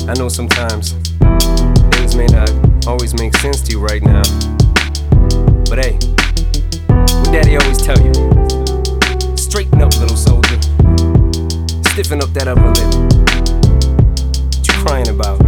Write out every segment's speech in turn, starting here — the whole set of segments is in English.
I know sometimes things may not always make sense to you right now, but hey, what Daddy always tell you: straighten up, little soldier. Stiffen up that upper lip. What you crying about?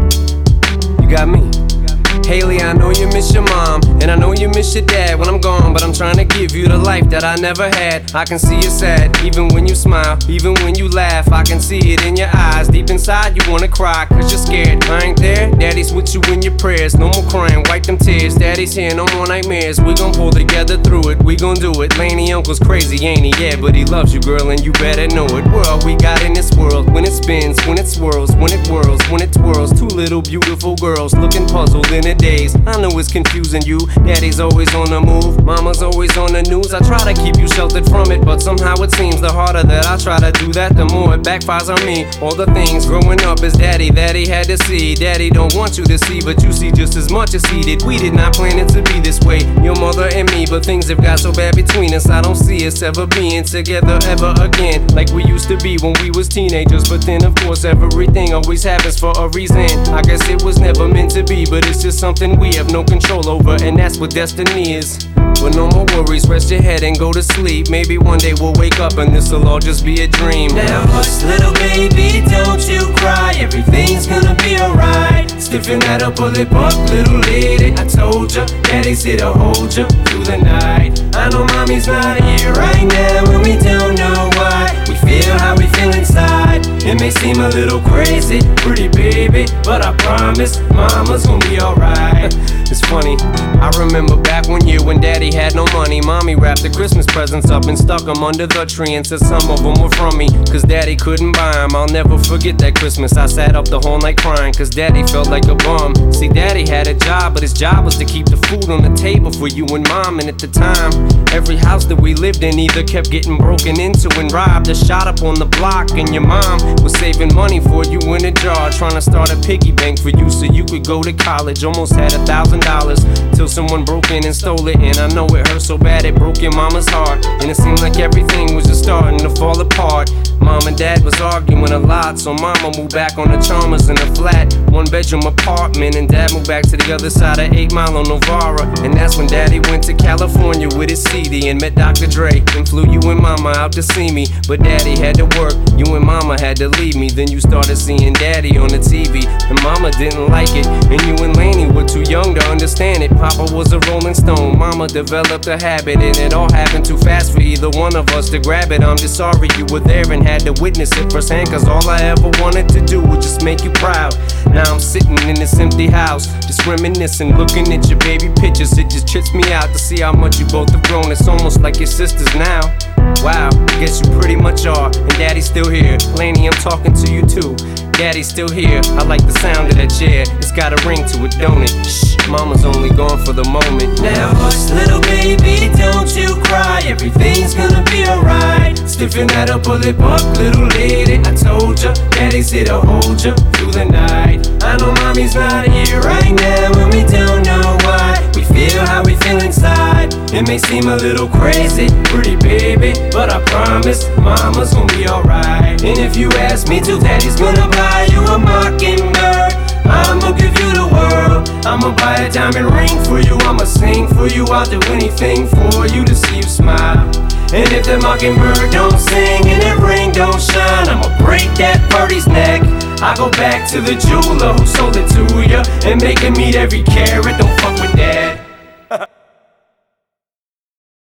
You got me. Haley, I know you miss your mom, and I know you miss your dad when I'm gone, but I'm trying to give you the life that I never had. I can see you sad, even when you smile, even when you laugh. I can see it in your eyes, deep inside you wanna cry, cause you're scared. I ain't there, Daddy's with you in your prayers. No more crying, wipe them tears. Daddy's here, no more nightmares. We gon' pull together through it, we gon' do it. Laney uncle's crazy, ain't he? Yeah, but he loves you, girl, and you better know it. We're all we got in this world. When it spins, when it swirls, when it whirls, when it twirls. Two little beautiful girls looking puzzled in a daze. I know it's confusing you. Daddy's always on the move, mama's always on the news. I try to keep you sheltered from it, but somehow it seems the harder that I try to do that, the more it backfires on me. All the things growing up as daddy that he had to see. Daddy don't want you to see, but you see just as much as he did. We did not plan it to be this way, your mother and me, but things have got so bad between us. I don't see us ever being together ever again, like we used to be when we was teenagers. But then of course everything always happens for a reason. I guess it was never meant to be, but it's just something we have no control over, and that's what destiny is. But no more worries, rest your head and go to sleep. Maybe one day we'll wake up and this'll all just be a dream. Now hush, little baby, don't you cry. Everything's gonna be alright. Stiffen that upper lip up, little lady. I told ya, Daddy's here to hold ya through the night. I know mommy's not here right now, and we don't know why. We feel how we feel inside. It may seem a little crazy, pretty baby, but I promise mama's gonna be alright. It's funny, I remember back one year when Daddy had no money. Mommy wrapped the Christmas presents up and stuck them under the tree and said some of them were from me, cause Daddy couldn't buy them. I'll never forget that Christmas. I sat up the whole night crying, cause Daddy felt like a bum. See, Daddy had a job, but his job was to keep the food on the table for you and Mom. And at the time, every house that we lived in either kept getting broken into and robbed or shot up on the block. And your mom was saving money for you in a jar, trying to start a piggy bank for you so you could go to college. Almost had $1,000 till someone broke in and stole it. And I know it hurt so bad it broke your mama's heart, and it seemed like everything was just starting to fall apart. Mom and Dad was arguing a lot, so Mama moved back on the Chalmers in a flat, one-bedroom apartment, and Dad moved back to the other side of 8 Mile on Novara. And that's when Daddy went to California with his CD and met Dr. Dre and flew you and Mama out to see me. But Daddy had to work, you and Mama had to leave me. Then you started seeing Daddy on the TV, and Mama didn't like it, and you and Laney were too young to understand it. Papa was a Rolling Stone, Mama developed a habit, and it all happened too fast for either one of us to grab it. I'm just sorry you were there and had to witness it firsthand, cause all I ever wanted to do was just make you proud. Now I'm sitting in this empty house, just reminiscing, looking at your baby pictures. It just trips me out to see how much you both have grown. It's almost like your sisters now. Wow, guess you pretty much are, and Daddy's still here. Laney, I'm talking to you too. Daddy's still here. I like the sound of that chair. It's got a ring to it, don't it? Shh, Mama's only gone for the moment. Now hush, little baby, don't you cry. Everything's gonna be alright. Stiffen that upper lip up, little lady. I told ya, Daddy's here to hold ya through the night. I know mommy's not here right now, and we don't know why. We feel how we feel inside. It may seem a little crazy, pretty baby, but I promise mama's gonna be alright. And if you ask me to, Daddy's gonna buy you a mockingbird. I'ma give you the world. I'ma buy a diamond ring for you. I'ma sing for you. I'll do anything for you to see you smile. And if the mockingbird don't sing and that ring don't shine, I'ma break that birdie's neck. I go back to the jeweler who sold it to ya and make him meet every carat. Don't fuck with that.